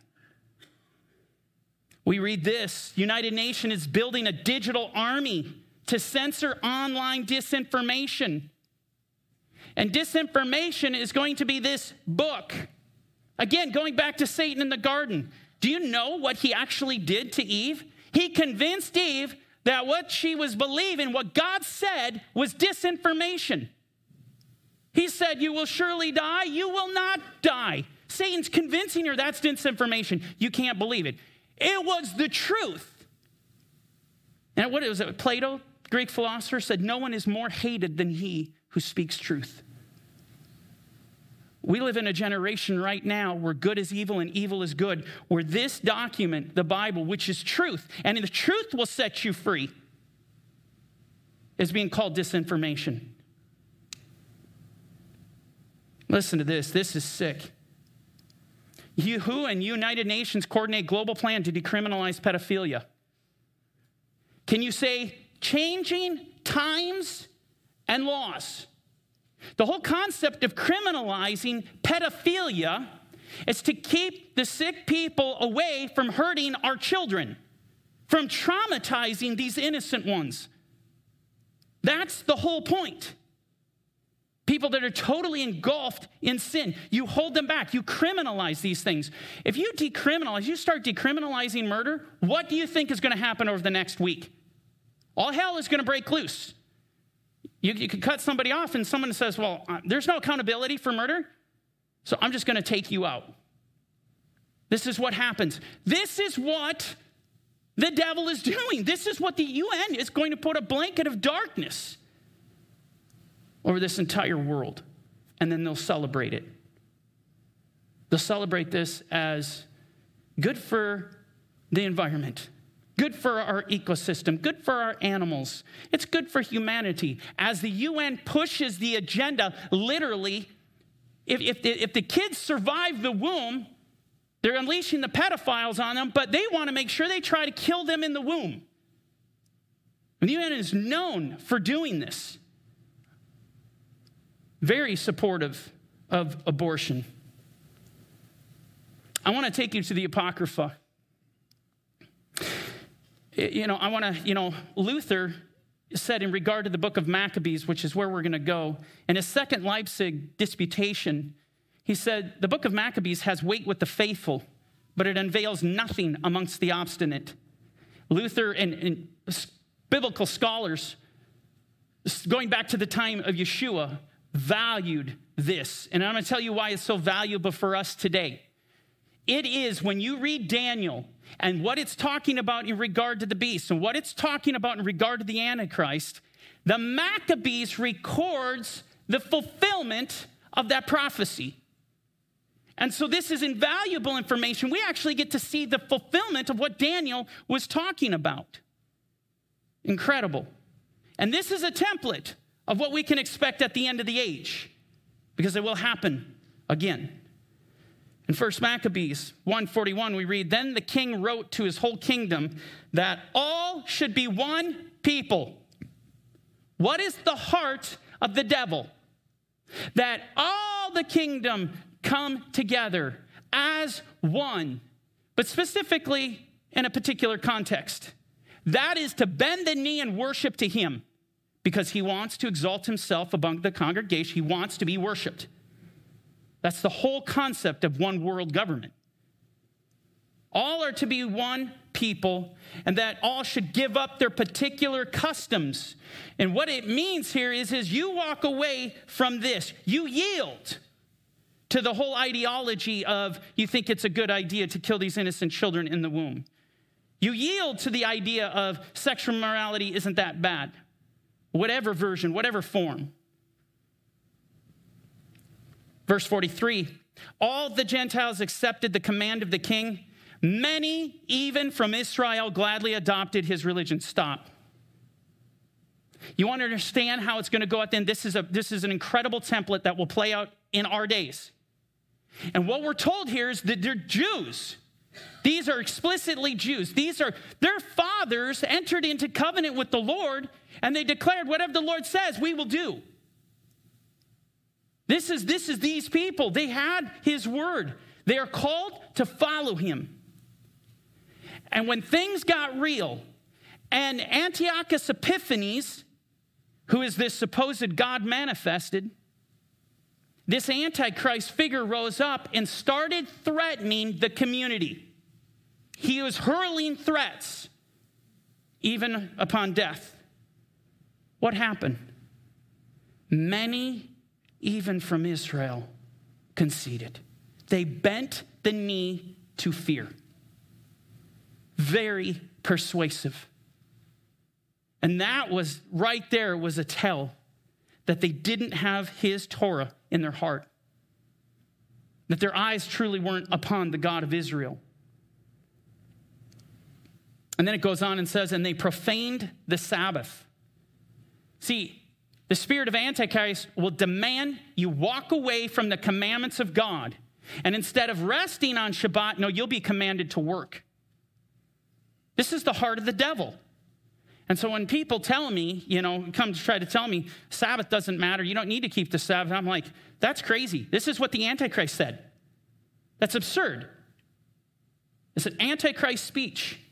We read this: United Nations is building a digital army to censor online disinformation. And disinformation is going to be this book. Again, going back to Satan in the garden. Do you know what he actually did to Eve? He convinced Eve that what she was believing, what God said, was disinformation. He said, you will surely die. You will not die. Satan's convincing her that's disinformation. You can't believe it. It was the truth. And what was it? Plato, Greek philosopher, said, no one is more hated than he who speaks truth. We live in a generation right now where good is evil and evil is good, where this document, the Bible, which is truth, and the truth will set you free, is being called disinformation. Listen to this. This is sick. WHO and United Nations coordinate global plan to decriminalize pedophilia. Can you say changing times and laws? The whole concept of criminalizing pedophilia is to keep the sick people away from hurting our children, from traumatizing these innocent ones. That's the whole point. People that are totally engulfed in sin, you hold them back. You criminalize these things. If you decriminalize, you start decriminalizing murder, what do you think is going to happen over the next week? All hell is going to break loose. You could cut somebody off and someone says, well, there's no accountability for murder, so I'm just going to take you out. This is what happens. This is what the devil is doing. This is what the UN is going to put a blanket of darkness over this entire world, and then they'll celebrate it. They'll celebrate this as good for the environment, good for our ecosystem, good for our animals. It's good for humanity. As the UN pushes the agenda, literally, if the kids survive the womb, they're unleashing the pedophiles on them, but they want to make sure they try to kill them in the womb. And the UN is known for doing this. Very supportive of abortion. I want to take you to the Apocrypha. Luther said in regard to the book of Maccabees, which is where we're going to go, in his second Leipzig disputation, he said, the book of Maccabees has weight with the faithful, but it unveils nothing amongst the obstinate. Luther and biblical scholars, going back to the time of Yeshua, valued this. And I'm going to tell you why it's so valuable for us today. It is when you read Daniel and what it's talking about in regard to the beast and what it's talking about in regard to the Antichrist, the Maccabees records the fulfillment of that prophecy. And so this is invaluable information. We actually get to see the fulfillment of what Daniel was talking about. Incredible. And this is a template of what we can expect at the end of the age, because it will happen again. In 1 Maccabees 1:41, we read, then the king wrote to his whole kingdom that all should be one people. What is the heart of the devil? That all the kingdom come together as one, but specifically in a particular context. That is to bend the knee and worship to him, because he wants to exalt himself among the congregation. He wants to be worshiped. That's the whole concept of one world government. All are to be one people, and that all should give up their particular customs. And what it means here is you walk away from this. You yield to the whole ideology of you think it's a good idea to kill these innocent children in the womb. You yield to the idea of sexual morality isn't that bad. Whatever version, whatever form. Verse 43, all the Gentiles accepted the command of the king. Many, even from Israel, gladly adopted his religion. Stop. You want to understand how it's going to go out then? This is an incredible template that will play out in our days. And what we're told here is that they're Jews. These are explicitly Jews. Their fathers entered into covenant with the Lord, and they declared, whatever the Lord says, we will do. This is these people. They had his word. They are called to follow him. And when things got real, and Antiochus Epiphanes, who is this supposed God manifested, this Antichrist figure rose up and started threatening the community. He was hurling threats, even upon death. What happened? Many, even from Israel, conceded. They bent the knee to fear. Very persuasive. And that was, right there was a tell that they didn't have his Torah in their heart. That their eyes truly weren't upon the God of Israel. And then it goes on and says, and they profaned the Sabbath. See, the spirit of Antichrist will demand you walk away from the commandments of God. And instead of resting on Shabbat, no, you'll be commanded to work. This is the heart of the devil. And so when people tell me, come to try to tell me, Sabbath doesn't matter, you don't need to keep the Sabbath, I'm like, that's crazy. This is what the Antichrist said. That's absurd. It's an Antichrist speech.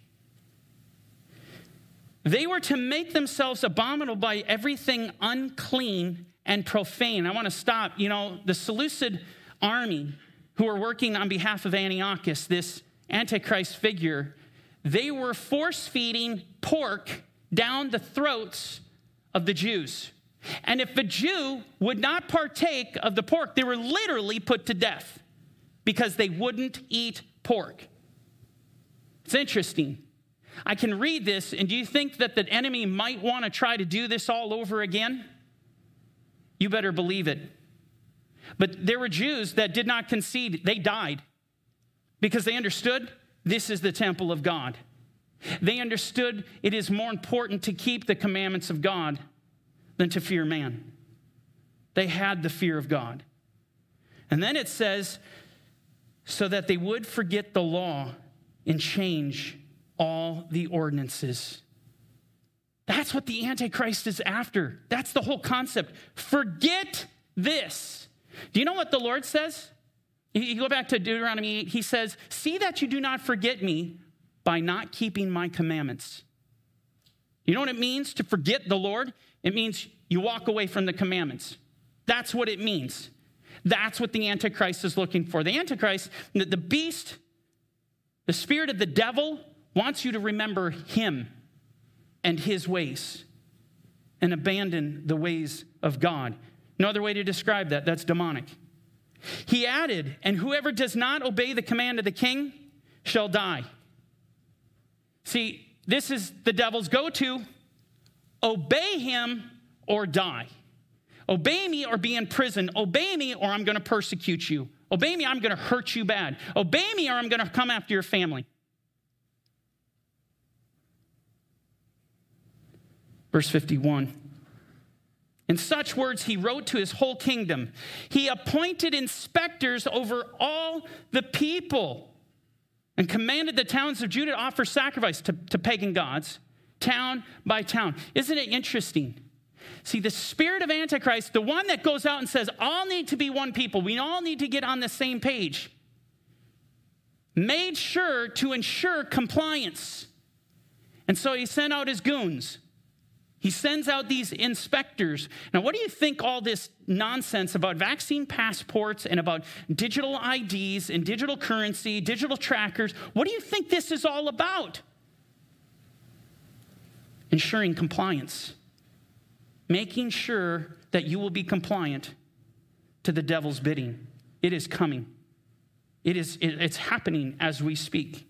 They were to make themselves abominable by everything unclean and profane. I want to stop. The Seleucid army who were working on behalf of Antiochus, this Antichrist figure, they were force-feeding pork down the throats of the Jews. And if a Jew would not partake of the pork, they were literally put to death because they wouldn't eat pork. It's interesting. I can read this, and do you think that the enemy might want to try to do this all over again? You better believe it. But there were Jews that did not concede. They died because they understood this is the temple of God. They understood it is more important to keep the commandments of God than to fear man. They had the fear of God. And then it says, so that they would forget the law and change all the ordinances. That's what the Antichrist is after. That's the whole concept. Forget this. Do you know what the Lord says? You go back to Deuteronomy 8. He says, see that you do not forget me by not keeping my commandments. You know what it means to forget the Lord? It means you walk away from the commandments. That's what it means. That's what the Antichrist is looking for. The Antichrist, the beast, the spirit of the devil wants you to remember him and his ways and abandon the ways of God. No other way to describe that. That's demonic. He added, and whoever does not obey the command of the king shall die. See, this is the devil's go-to. Obey him or die. Obey me or be in prison. Obey me or I'm going to persecute you. Obey me, I'm going to hurt you bad. Obey me or I'm going to come after your family. Verse 51. In such words, he wrote to his whole kingdom. He appointed inspectors over all the people and commanded the towns of Judah to offer sacrifice to pagan gods, town by town. Isn't it interesting? See, the spirit of Antichrist, the one that goes out and says, all need to be one people. We all need to get on the same page, made sure to ensure compliance. And so he sent out his goons. He sends out these inspectors. Now, what do you think all this nonsense about vaccine passports and about digital IDs and digital currency, digital trackers, what do you think this is all about? Ensuring compliance. Making sure that you will be compliant to the devil's bidding. It is coming. It's happening as we speak.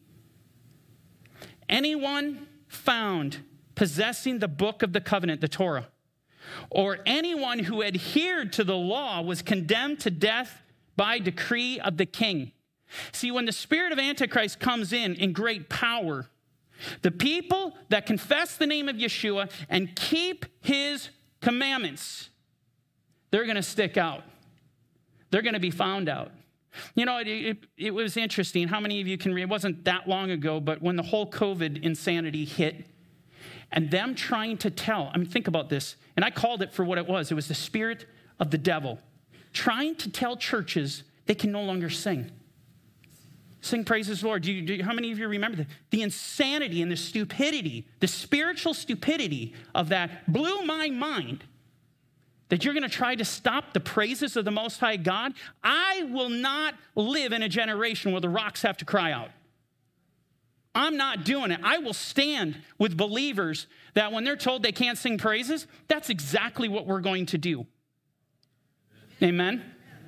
Anyone found possessing the book of the covenant, the Torah, or anyone who adhered to the law was condemned to death by decree of the king. See, when the spirit of Antichrist comes in great power, the people that confess the name of Yeshua and keep his commandments, they're going to stick out. They're going to be found out. You know, it was interesting. How many of you can read? It wasn't that long ago, but when the whole COVID insanity hit, and them trying to tell, think about this, and I called it for what it was. It was the spirit of the devil trying to tell churches they can no longer sing. Sing praises the Lord. How many of you remember that? The insanity and the stupidity, the spiritual stupidity of that blew my mind. that you're going to try to stop the praises of the Most High God, I will not live in a generation where the rocks have to cry out. I'm not doing it. I will stand with believers that when they're told they can't sing praises, that's exactly what we're going to do. Amen?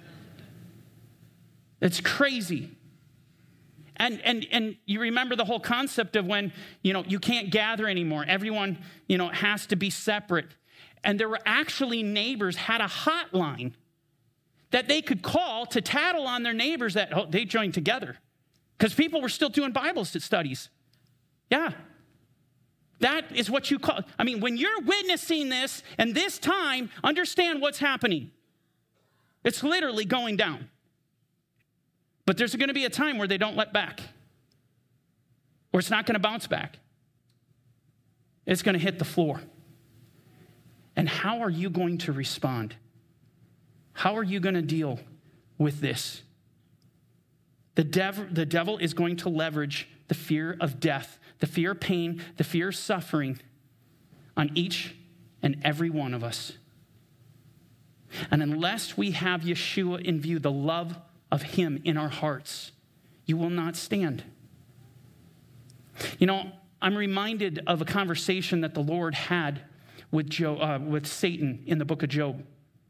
It's crazy. And you remember the whole concept of when, you can't gather anymore. Everyone, has to be separate. And there were actually neighbors had a hotline that they could call to tattle on their neighbors that they joined together. Because people were still doing Bible studies. Yeah. That is what you call. I mean, when you're witnessing this and this time, understand what's happening. It's literally going down. But there's going to be a time where they don't let back. Or it's not going to bounce back. It's going to hit the floor. And how are you going to respond? How are you going to deal with this? The devil is going to leverage the fear of death, the fear of pain, the fear of suffering on each and every one of us. And unless we have Yeshua in view, the love of him in our hearts, you will not stand. I'm reminded of a conversation that the Lord had with Satan in the book of Job.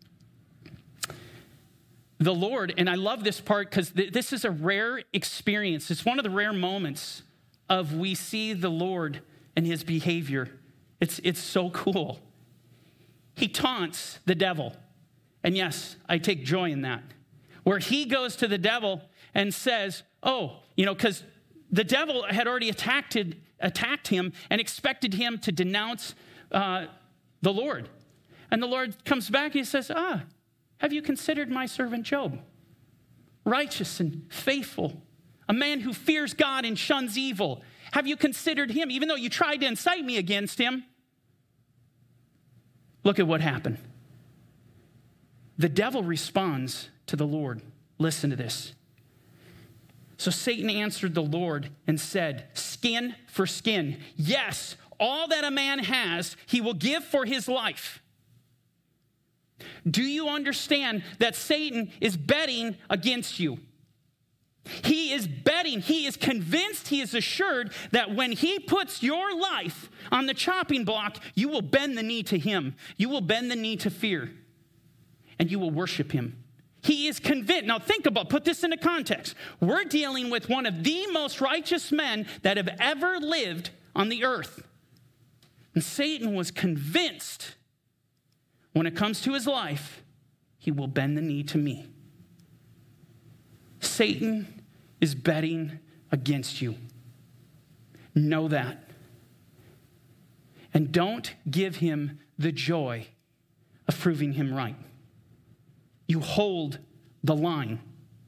The Lord, and I love this part because this is a rare experience. It's one of the rare moments of we see the Lord and his behavior. It's so cool. He taunts the devil. And yes, I take joy in that. Where he goes to the devil and says, because the devil had already attacked him and expected him to denounce the Lord. And the Lord comes back and he says, have you considered my servant Job? Righteous and faithful, a man who fears God and shuns evil. Have you considered him, even though you tried to incite me against him? Look at what happened. The devil responds to the Lord. Listen to this. So Satan answered the Lord and said, skin for skin. Yes, all that a man has, he will give for his life. Do you understand that Satan is betting against you? He is betting, he is convinced, he is assured that when he puts your life on the chopping block, you will bend the knee to him. You will bend the knee to fear, and you will worship him. He is convinced. Now put this into context. We're dealing with one of the most righteous men that have ever lived on the earth. And Satan was convinced when it comes to his life, he will bend the knee to me. Satan is betting against you. Know that. And don't give him the joy of proving him right. You hold the line.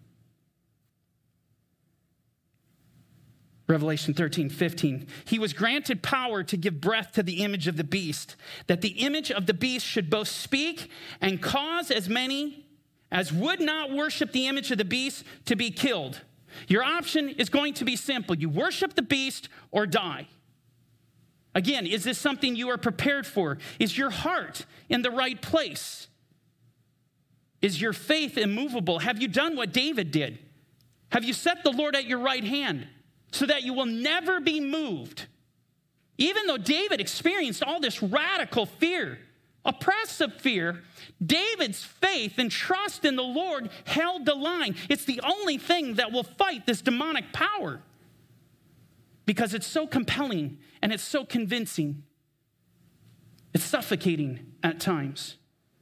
Revelation 13:15. He was granted power to give breath to the image of the beast, that the image of the beast should both speak and cause as many as would not worship the image of the beast to be killed. Your option is going to be simple. You worship the beast or die. Again, is this something you are prepared for? Is your heart in the right place? Is your faith immovable? Have you done what David did? Have you set the Lord at your right hand so that you will never be moved? Even though David experienced all this radical fear, oppressive fear, David's faith and trust in the Lord held the line. It's the only thing that will fight this demonic power because it's so compelling and it's so convincing. It's suffocating at times.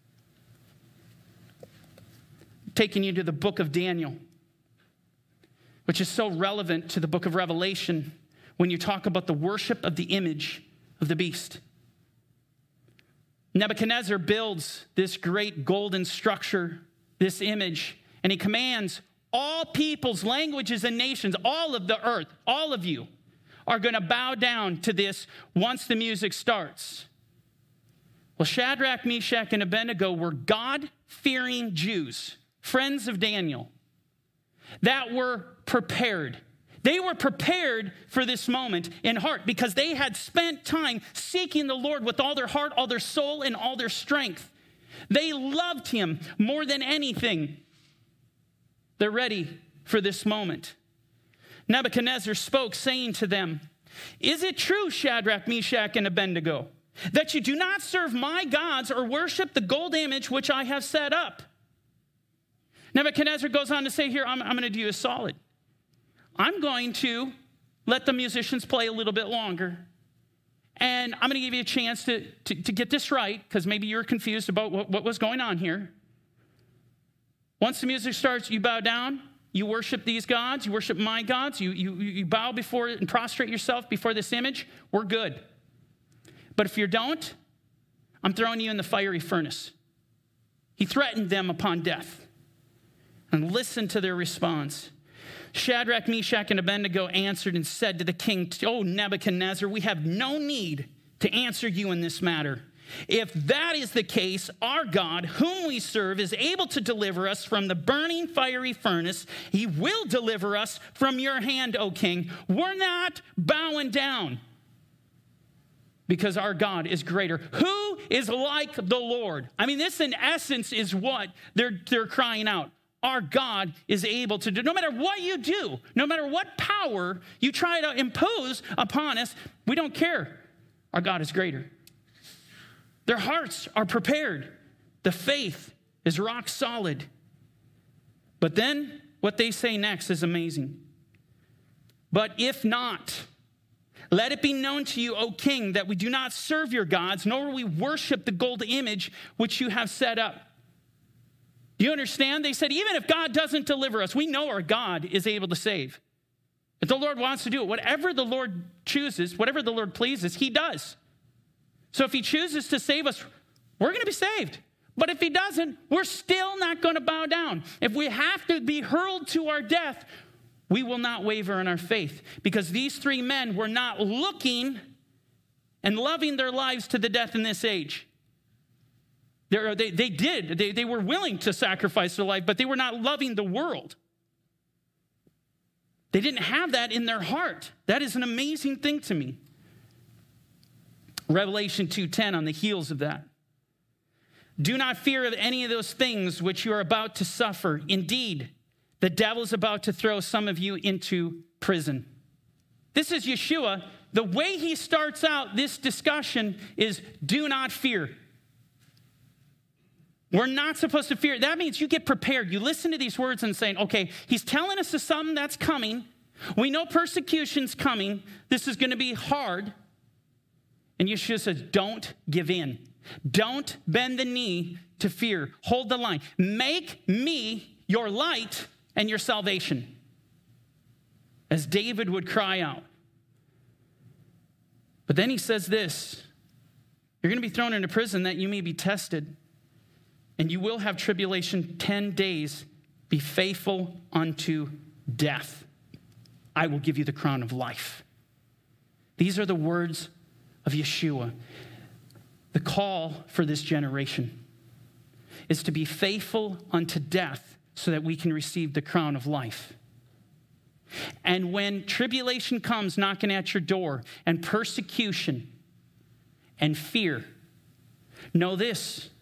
Taking you to the book of Daniel, which is so relevant to the book of Revelation when you talk about the worship of the image of the beast. Nebuchadnezzar builds this great golden structure, this image, and he commands all peoples, languages, and nations, all of the earth, all of you are going to bow down to this once the music starts. Well, Shadrach, Meshach, and Abednego were God-fearing Jews, friends of Daniel, that were prepared. They were prepared for this moment in heart because they had spent time seeking the Lord with all their heart, all their soul, and all their strength. They loved him more than anything. They're ready for this moment. Nebuchadnezzar spoke, saying to them, "Is it true, Shadrach, Meshach, and Abednego, that you do not serve my gods or worship the gold image which I have set up?" Nebuchadnezzar goes on to say here, I'm going to do you a solid. I'm going to let the musicians play a little bit longer. And I'm going to give you a chance to get this right, because maybe you're confused about what was going on here. Once the music starts, you bow down. You worship these gods. You worship my gods. You bow before and prostrate yourself before this image. We're good. But if you don't, I'm throwing you in the fiery furnace. He threatened them upon death. And listen to their response. Shadrach, Meshach, and Abednego answered and said to the king, "O Nebuchadnezzar, we have no need to answer you in this matter. If that is the case, our God, whom we serve, is able to deliver us from the burning fiery furnace. He will deliver us from your hand, O king. We're not bowing down, because our God is greater. Who is like the Lord?" I mean, this in essence is what they're crying out. Our God is able to do. No matter what you do, no matter what power you try to impose upon us, we don't care. Our God is greater. Their hearts are prepared. The faith is rock solid. But then what they say next is amazing. "But if not, let it be known to you, O king, that we do not serve your gods, nor will we worship the gold image which you have set up." Do you understand? They said, even if God doesn't deliver us, we know our God is able to save. If the Lord wants to do it, whatever the Lord chooses, whatever the Lord pleases, he does. So if he chooses to save us, we're going to be saved. But if he doesn't, we're still not going to bow down. If we have to be hurled to our death, we will not waver in our faith, because these three men were not looking and loving their lives to the death in this age. They were willing to sacrifice their life, but they were not loving the world. They didn't have that in their heart. That is an amazing thing to me. Revelation 2:10 on the heels of that. "Do not fear of any of those things which you are about to suffer. Indeed, the devil is about to throw some of you into prison." This is Yeshua. The way he starts out this discussion is, do not fear. We're not supposed to fear. That means you get prepared. You listen to these words and saying, okay, he's telling us of something that's coming. We know persecution's coming. This is going to be hard. And Yeshua says, don't give in. Don't bend the knee to fear. Hold the line. Make me your light and your salvation. As David would cry out. But then he says this, you're going to be thrown into prison that you may be tested. And you will have tribulation 10 days. Be faithful unto death. I will give you the crown of life. These are the words of Yeshua. The call for this generation is to be faithful unto death so that we can receive the crown of life. And when tribulation comes knocking at your door, and persecution and fear, know this: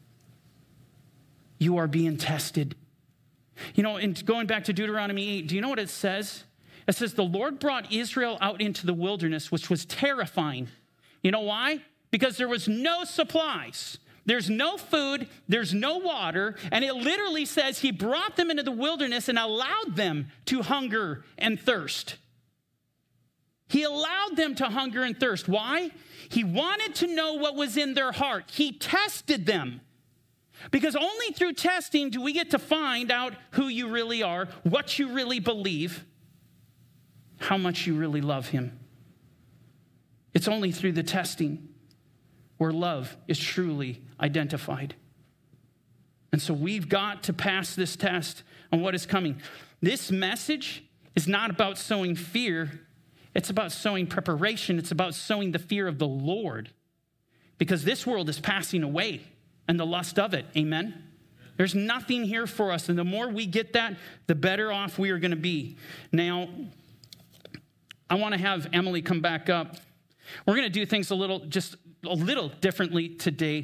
you are being tested. You know, and going back to Deuteronomy 8, do you know what it says? It says, the Lord brought Israel out into the wilderness, which was terrifying. You know why? Because there was no supplies. There's no food. There's no water. And it literally says he brought them into the wilderness and allowed them to hunger and thirst. He allowed them to hunger and thirst. Why? He wanted to know what was in their heart. He tested them. Because only through testing do we get to find out who you really are, what you really believe, how much you really love him. It's only through the testing where love is truly identified. And so we've got to pass this test on what is coming. This message is not about sowing fear. It's about sowing preparation. It's about sowing the fear of the Lord. Because this world is passing away and the lust of it. Amen? There's nothing here for us. And the more we get that, the better off we are going to be. Now, I want to have Emily come back up. We're going to do things just a little differently today.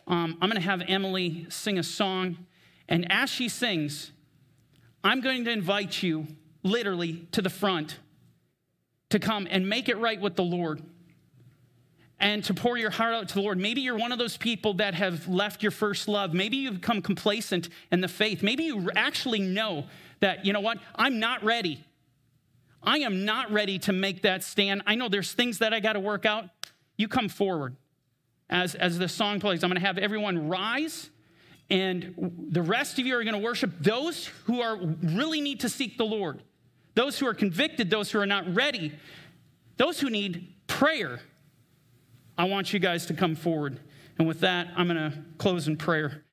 I'm going to have Emily sing a song. And as she sings, I'm going to invite you literally to the front to come and make it right with the Lord and to pour your heart out to the Lord. Maybe you're one of those people that have left your first love. Maybe you've become complacent in the faith. Maybe you actually know that, you know what, I'm not ready. I am not ready to make that stand. I know there's things that I got to work out. You come forward. As the song plays, I'm going to have everyone rise, and the rest of you are going to worship those who really need to seek the Lord, those who are convicted, those who are not ready, those who need prayer. I want you guys to come forward. And with that, I'm going to close in prayer.